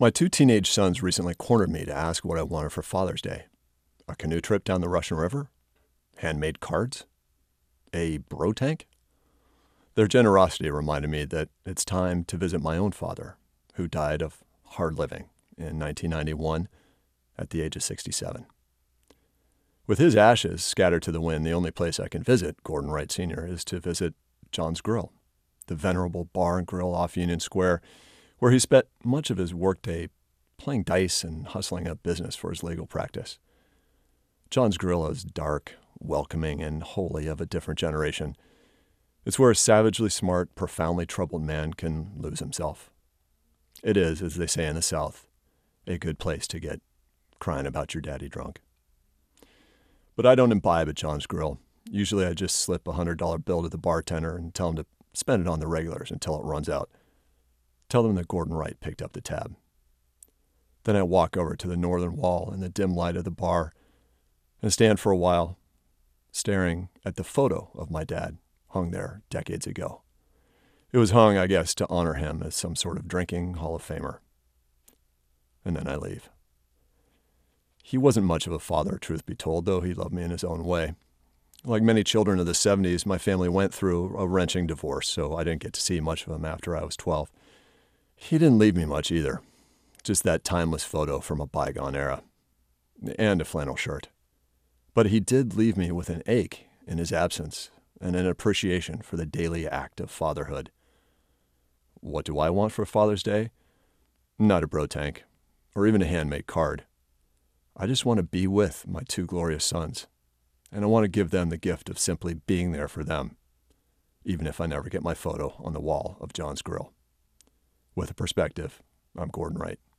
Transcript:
My two teenage sons recently cornered me to ask what I wanted for Father's Day. A canoe trip down the Russian River? Handmade cards? A bro tank? Their generosity reminded me that it's time to visit my own father, who died of hard living in 1991 at the age of 67. With his ashes scattered to the wind, the only place I can visit Gordon Wright Sr. is to visit John's Grill, the venerable bar and grill off Union Square, where he spent much of his workday playing dice and hustling up business for his legal practice. John's Grill is dark, welcoming, and wholly of a different generation. It's where a savagely smart, profoundly troubled man can lose himself. It is, as they say in the South, a good place to get crying about your daddy drunk. But I don't imbibe at John's Grill. Usually I just slip a $100 bill to the bartender and tell him to spend it on the regulars until it runs out. Tell them that Gordon Wright picked up the tab. Then I walk over to the northern wall in the dim light of the bar and stand for a while, staring at the photo of my dad hung there decades ago. It was hung, I guess, to honor him as some sort of drinking Hall of Famer. And then I leave. He wasn't much of a father, truth be told, though he loved me in his own way. Like many children of the 70s, my family went through a wrenching divorce, so I didn't get to see much of him after I was 12. He didn't leave me much either. Just that timeless photo from a bygone era. And a flannel shirt. But he did leave me with an ache in his absence and an appreciation for the daily act of fatherhood. What do I want for Father's Day? Not a bro tank, or even a handmade card. I just want to be with my two glorious sons, and I want to give them the gift of simply being there for them, even if I never get my photo on the wall of John's Grill. With a perspective, I'm Gordon Wright.